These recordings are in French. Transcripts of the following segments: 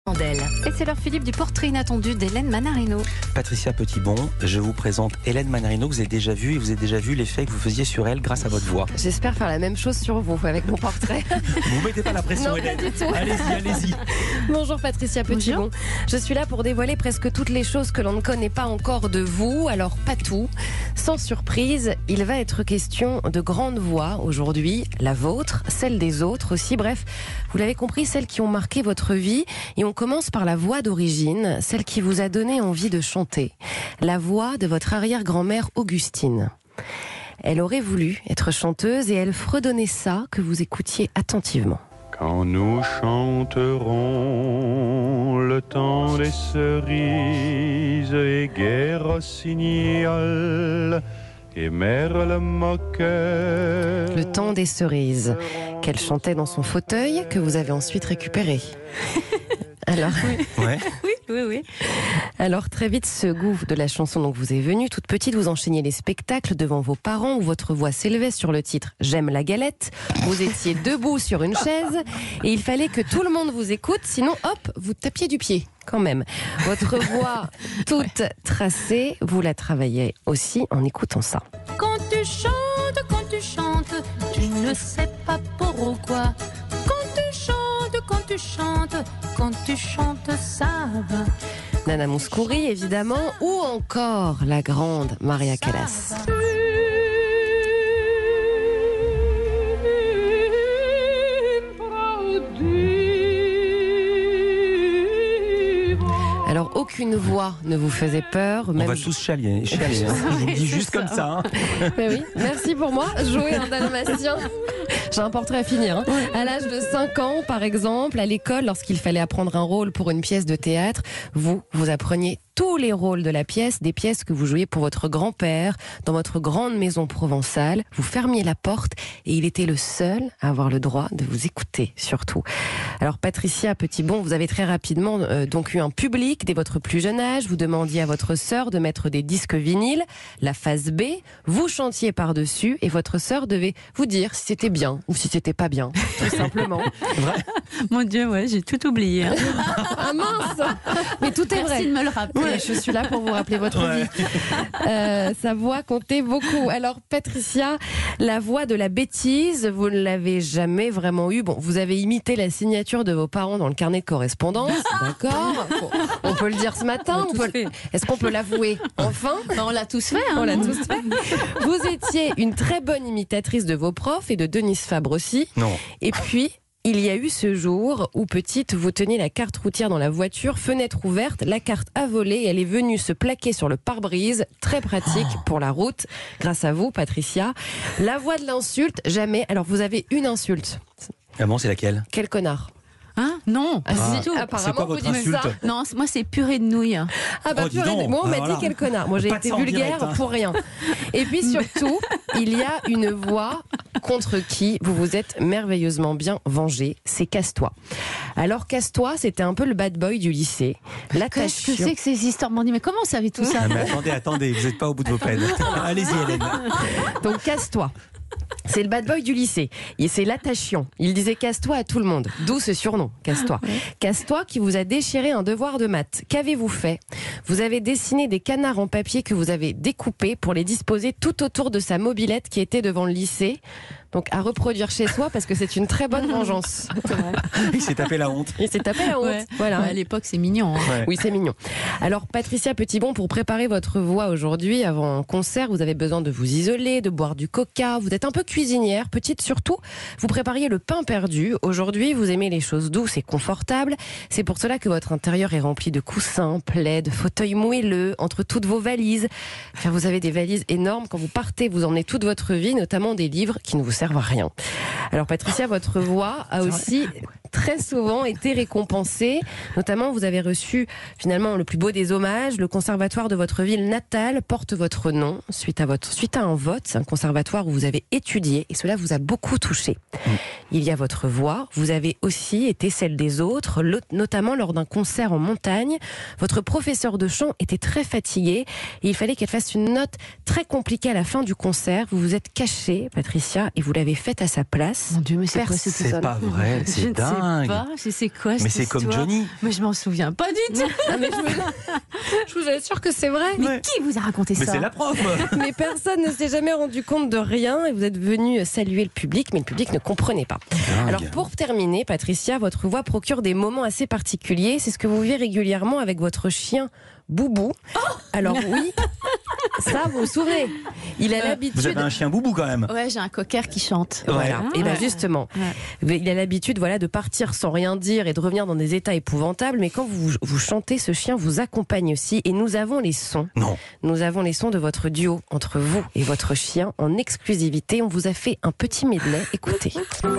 Et c'est l'heure, Philippe, du portrait inattendu d'Hélène Manarino. Patricia Petitbon, je vous présente Hélène Manarino, que vous avez déjà vue, et vous avez déjà vu l'effet que vous faisiez sur elle grâce à votre voix. J'espère faire la même chose sur vous avec mon portrait. Vous mettez pas la pression, Non, Hélène. pas du tout. Allez-y. Bonjour Patricia Petitbon. Je suis là pour dévoiler presque toutes les choses que l'on ne connaît pas encore de vous. Alors pas tout. Sans surprise, il va être question de grandes voix aujourd'hui. La vôtre, celle des autres aussi. Bref, vous l'avez compris, celles qui ont marqué votre vie. Et on commence par la voix d'origine, celle qui vous a donné envie de chanter. La voix de votre arrière-grand-mère Augustine. Elle aurait voulu être chanteuse et elle fredonnait ça que vous écoutiez attentivement. Quand nous chanterons le temps des cerises et gai rossignol et merle moqueur. Le temps des cerises, qu'elle chantait dans son fauteuil, que vous avez ensuite récupéré. Alors, Ouais. Oui. alors très vite, ce goût de la chanson donc vous est venu. Toute petite, vous enchaîniez les spectacles devant vos parents où votre voix s'élevait sur le titre « J'aime la galette ». Vous étiez debout sur une chaise et il fallait que tout le monde vous écoute, sinon hop, vous tapiez du pied quand même. Votre voix toute tracée, vous la travaillez aussi en écoutant ça. Quand tu chantes, tu ne sais pas pourquoi. Quand tu chantes, ça va. Nana Mouskouri, évidemment, ou encore la grande Maria Callas. Alors, aucune voix ne vous faisait peur. On va tous chialer, hein. Je vous le dis juste comme ça. Hein. Mais oui, merci pour moi. Jouer un dalmatien. J'ai un portrait à finir. Hein. À l'âge de 5 ans, par exemple, à l'école, lorsqu'il fallait apprendre un rôle pour une pièce de théâtre, vous appreniez tous les rôles de la pièce, des pièces que vous jouiez pour votre grand-père, dans votre grande maison provençale. Vous fermiez la porte et il était le seul à avoir le droit de vous écouter, surtout. Alors, Patricia Petitbon, vous avez très rapidement donc eu un public dès votre plus jeune âge. Vous demandiez à votre sœur de mettre des disques vinyles, la phase B. Vous chantiez par-dessus et votre sœur devait vous dire si c'était bien ou si c'était pas bien, tout simplement. Mon Dieu, ouais, j'ai tout oublié. Hein. Ah mince! Mais tout est vrai. Merci de me le rappeler. Ouais, je suis là pour vous rappeler votre vie. Sa voix comptait beaucoup. Alors, Patricia, la voix de la bêtise, vous ne l'avez jamais vraiment eue. Bon, vous avez imité la signature de vos parents dans le carnet de correspondance, d'accord? On peut le dire ce matin. Est-ce qu'on peut l'avouer? Enfin, On l'a tous fait. Hein. on l'a tous fait. Vous étiez une très bonne imitatrice de vos profs et de Denise Fabre aussi. Non. Et puis, il y a eu ce jour où, petite, vous teniez la carte routière dans la voiture, fenêtre ouverte, la carte a volé et elle est venue se plaquer sur le pare-brise. Très pratique pour la route. Grâce à vous, Patricia. La voix de l'insulte, jamais. Alors, vous avez une insulte. Ah bon, c'est laquelle? Quel connard. Hein? Non, Ah, pas si, du tout. apparemment, C'est quoi vous votre dites insulte? ça. Non, moi c'est purée de nouilles. Ah bah, Oh, dis purée de- donc. moi on m'a Alors dit là, quel connard. Moi j'ai pas de été ça en vulgaire direct, hein. pour rien. Et puis surtout, il y a une voix contre qui vous vous êtes merveilleusement bien vengé, c'est Casse-toi. Alors Casse-toi, c'était un peu le bad boy du lycée. Qu'est-ce que c'est que ces histoires? M'ont dit, mais comment vous savez tout ça? Ah, mais attendez, vous n'êtes pas au bout de vos peines. Allez-y, Hélène. Donc Casse-toi. C'est le bad boy du lycée. Et c'est l'attachant. Il disait casse-toi à tout le monde. D'où ce surnom, casse-toi. Casse-toi qui vous a déchiré un devoir de maths. Qu'avez-vous fait? Vous avez dessiné des canards en papier que vous avez découpés pour les disposer tout autour de sa mobilette qui était devant le lycée. Donc à reproduire chez soi parce que c'est une très bonne vengeance. Il s'est tapé la honte. Il s'est tapé la honte. Ouais. Voilà. À l'époque, c'est mignon. Hein. Ouais. Oui, c'est mignon. Alors, Patricia Petitbon, pour préparer votre voix aujourd'hui, avant un concert, vous avez besoin de vous isoler, de boire du coca. Vous êtes un peu cuisinière, petite surtout. Vous prépariez le pain perdu. Aujourd'hui, vous aimez les choses douces et confortables. C'est pour cela que votre intérieur est rempli de coussins, plaids, fauteuils moelleux, entre toutes vos valises. Car vous avez des valises énormes. Quand vous partez, vous emmenez toute votre vie, notamment des livres qui ne vous servent à rien. Alors, Patricia, votre voix a aussi très souvent été récompensée. Notamment, vous avez reçu finalement le plus beau des hommages. Le conservatoire de votre ville natale porte votre nom suite à un vote. C'est un conservatoire où vous avez étudié et cela vous a beaucoup touché. Il y a votre voix. Vous avez aussi été celle des autres, notamment lors d'un concert en montagne. Votre professeur de chant était très fatigué et il fallait qu'elle fasse une note très compliquée à la fin du concert. Vous vous êtes cachée, Patricia, et vous l'avez faite à sa place. Mon Dieu, mais c'est quoi cette C'est pas vrai, c'est dingue. dingue. pas. C'est quoi Mais cette c'est comme histoire Johnny. Mais je m'en souviens pas du tout. Ah, mais je vous assure que c'est vrai. Mais qui vous a raconté Mais ça c'est la prof. Mais personne ne s'est jamais rendu compte de rien et vous êtes venu saluer le public, mais le public ne comprenait pas. Dingue. Alors pour terminer, Patricia, votre voix procure des moments assez particuliers. C'est ce que vous vivez régulièrement avec votre chien Boubou. Alors oui, ça vous vous souvenez. Il a Vous l'habitude. avez un chien Boubou quand même. Ouais, j'ai un cocker qui chante. Voilà. Ouais. Et bien Ouais. justement, il a l'habitude, voilà, de partir sans rien dire et de revenir dans des états épouvantables. Mais quand vous chantez, ce chien vous accompagne aussi. Et nous avons les sons. Non. Nous avons les sons de votre duo entre vous et votre chien en exclusivité. On vous a fait un petit medley. Écoutez.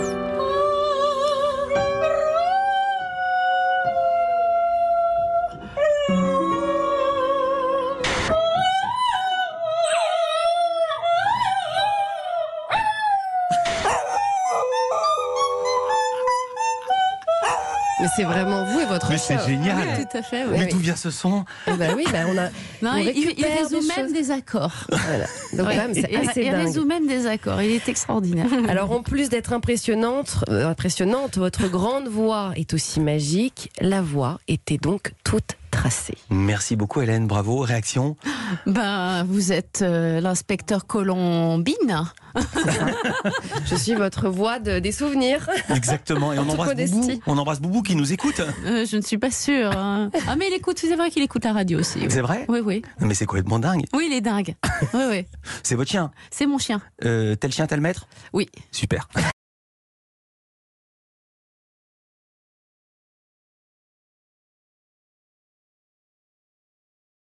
Mais c'est vraiment vous et votre Mais chien. c'est génial. Oui, tout à fait. Mais Ouais. d'où vient ce son? Eh ben oui, ben on a. Non, on il récupère résout des même choses. des accords. Voilà. Donc Ouais. quand même, c'est assez il dingue. résout même des accords. Il est extraordinaire. Alors en plus d'être impressionnante, votre grande voix est aussi magique. La voix était donc toute tracée. Merci beaucoup Hélène, bravo. Réaction? Ben, vous êtes l'inspecteur Colombine. Je suis votre voix des souvenirs. Exactement. Et on toute embrasse modestie. Boubou. On embrasse Boubou qui nous écoute. Je ne suis pas sûre. Hein. Ah, mais il écoute, c'est vrai qu'il écoute la radio aussi. Oui. C'est vrai? Oui, oui. Mais c'est complètement dingue. Oui, il est dingue. Oui, oui. C'est votre chien. C'est mon chien. Tel chien, tel maître? Oui. Super.